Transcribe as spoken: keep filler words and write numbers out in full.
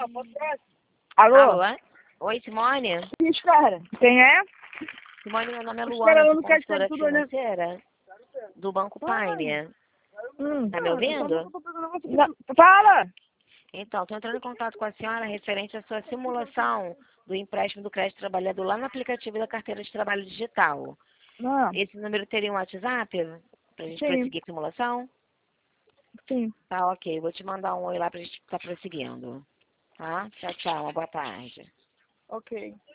Alô? Alô? Oi, Simone? Espera. Quem é? Simone, meu nome é Espera, Luana, eu sou não quero consultora saber tudo, né? financeira do Banco Pioneer. Hum. Tá me ouvindo? Não, fala! Então, estou entrando em contato com a senhora referente à sua simulação do empréstimo do crédito trabalhador lá no aplicativo da carteira de trabalho digital. Não. Esse número teria um WhatsApp para a gente Sim. prosseguir a simulação? Sim. Tá, ok. Vou te mandar um oi lá para a gente estar prosseguindo. Tá? Tchau, tchau. Uma boa tarde. Ok.